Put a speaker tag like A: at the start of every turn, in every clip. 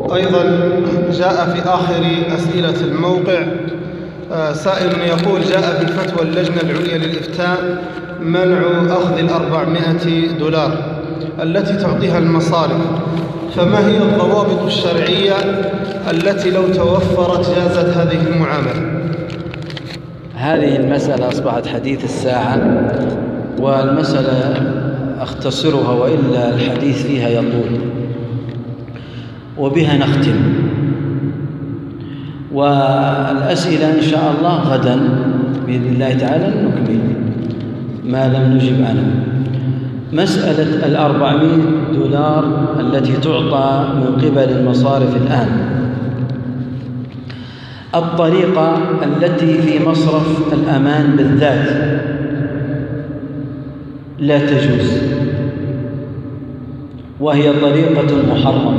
A: أيضا جاء في آخر أسئلة الموقع سائل يقول: جاء في فتوى اللجنة العليا للإفتاء منع أخذ $400 التي تعطيها المصارف، فما هي الضوابط الشرعية التي لو توفرت جازت هذه المعاملة؟
B: هذه المسألة أصبحت حديث الساعة، والمسألة أختصرها وإلا الحديث فيها يطول، وبها نختم. والأسئلة إن شاء الله غدا بإذن الله تعالى نكمل ما لم نجب عنه. مسألة $400 التي تعطى من قبل المصارف الآن، الطريقة التي في مصرف الأمان بالذات لا تجوز، وهي طريقة محرمة،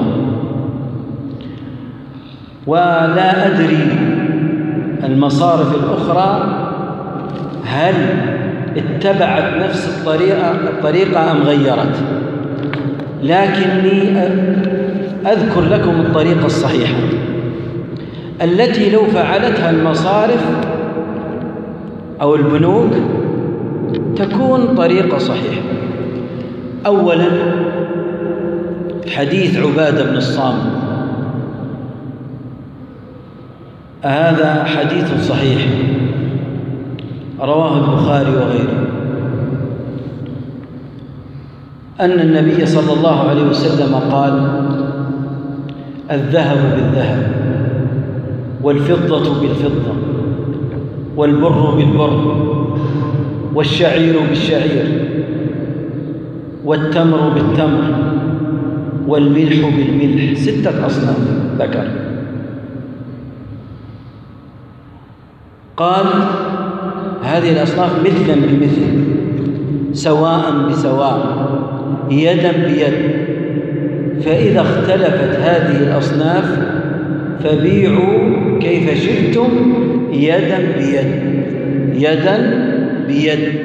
B: ولا أدري المصارف الأخرى هل اتبعت نفس الطريقة أم غيرت، لكني أذكر لكم الطريقة الصحيحة التي لو فعلتها المصارف أو البنوك تكون طريقة صحيحة. أولا، حديث عبادة بن الصامت، هذا حديث صحيح رواه البخاري وغيره، أن النبي صلى الله عليه وسلم قال: الذهب بالذهب، والفضة بالفضة، والبر بالبر، والشعير بالشعير، والتمر بالتمر، والملح بالملح، 6 أصناف ذكر. قال: هذه الأصناف مثلا بمثل، سواء بسواء، يدا بيد، فإذا اختلفت هذه الأصناف فبيعوا كيف شئتم يدا بيد، يدا بيد.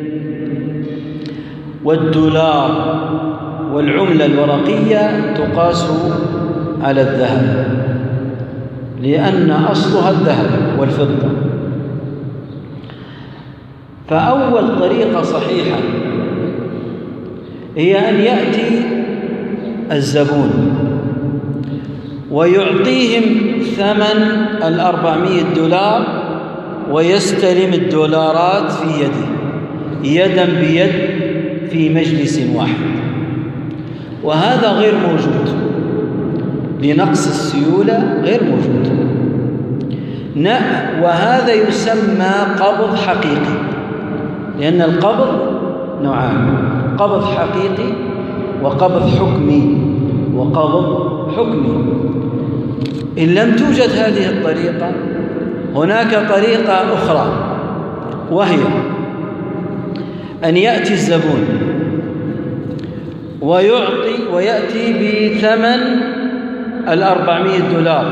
B: والدولار والعملة الورقية تقاس على الذهب، لأن أصلها الذهب والفضة. فأول طريقة صحيحة هي أن يأتي الزبون ويعطيهم ثمن $400 ويستلم الدولارات في يده يدا بيد في مجلس واحد، وهذا غير موجود لنقص السيولة، غير موجود. وهذا يسمى قبض حقيقي، لأن القبض نوعان: قبض حقيقي وقبض حكمي. إن لم توجد هذه الطريقة هناك طريقة أخرى، وهي أن يأتي الزبون ويأتي بثمن $400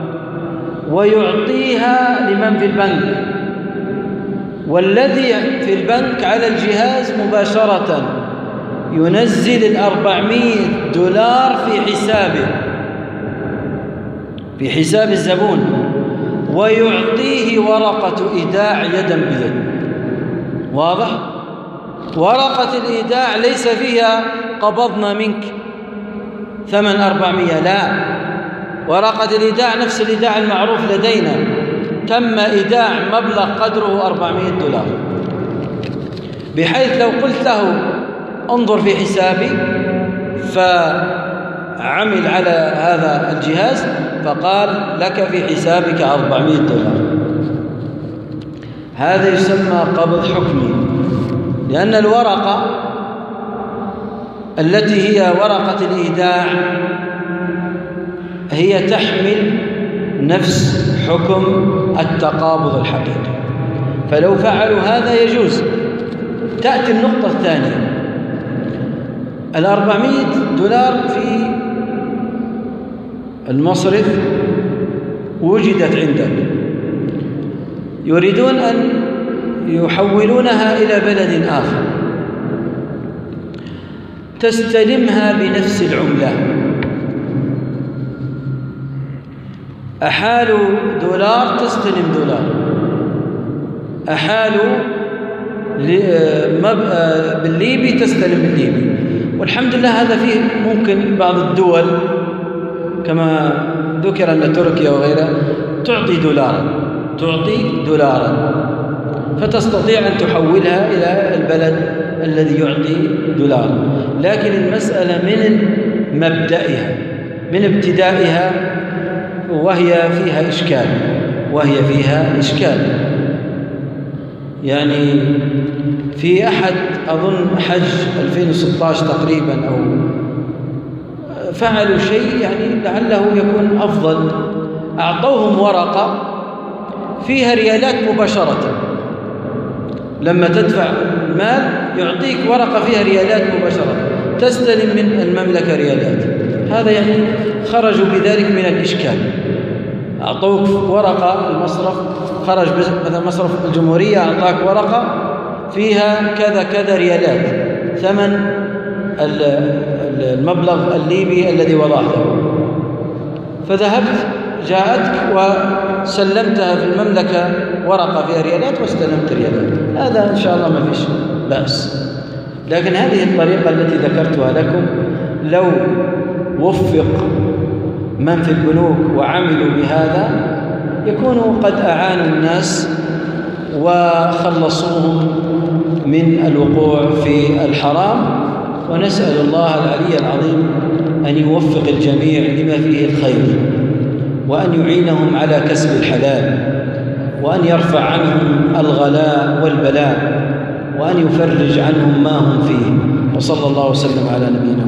B: ويعطيها لمن في البنك، والذي في البنك على الجهاز مباشرة ينزل $400 في حساب الزبون، ويعطيه ورقة إيداع يدا بيد. واضح؟ ورقة الإيداع ليس فيها قبضنا منك ثمن 400، لا، ورقة الإيداع نفس الإيداع المعروف لدينا، تم إيداع مبلغ قدره $400، بحيث لو قلت له انظر في حسابي فعمل على هذا الجهاز فقال لك في حسابك $400، هذا يسمى قبض حكمي، لأن الورقة التي هي ورقة الإيداع هي تحمل نفس حكم التقابض الحقيقي، فلو فعلوا هذا يجوز. تأتي النقطة الثانية: $400 في المصرف وجدت عندك، يريدون أن يحولونها إلى بلد آخر، تستلمها بنفس العملة أحالوا دولار تستلم دولار، أحالوا بالليبي تستلم بالليبي. والحمد لله هذا فيه ممكن بعض الدول كما ذكر أن تركيا وغيرها تعطي دولارا فتستطيع أن تحولها إلى البلد الذي يعطي دولار. لكن المسألة من مبدئها، من ابتدائها، وهي فيها إشكال. يعني في أحد أظن حج 2016 تقريبا أو فعلوا شيء يعني لعله يكون أفضل، أعطوهم ورقة فيها ريالات مباشرة. لما تدفع المال يعطيك ورقة فيها ريالات مباشرة، تستلم من المملكة ريالات. هذا يعني خرجوا بذلك من الإشكال. أعطوك ورقة المصرف، خرج مثلا مصرف الجمهورية أعطاك ورقة فيها كذا ريالات ثمن المبلغ الليبي الذي وضعته، فذهبت جاءتك وسلمتها في المملكة ورقة فيها ريالات واستلمت ريالات. هذا إن شاء الله ما فيش بأس. لكن هذه الطريقة التي ذكرتها لكم لو وفق من في البنوك وعملوا بهذا يكونوا قد أعانوا الناس وخلصوهم من الوقوع في الحرام. ونسأل الله العلي العظيم أن يوفق الجميع لما فيه الخير، وأن يعينهم على كسب الحلال، وأن يرفع عنهم الغلاء والبلاء، وأن يفرج عنهم ما هم فيه. وصلى الله وسلم على نبينا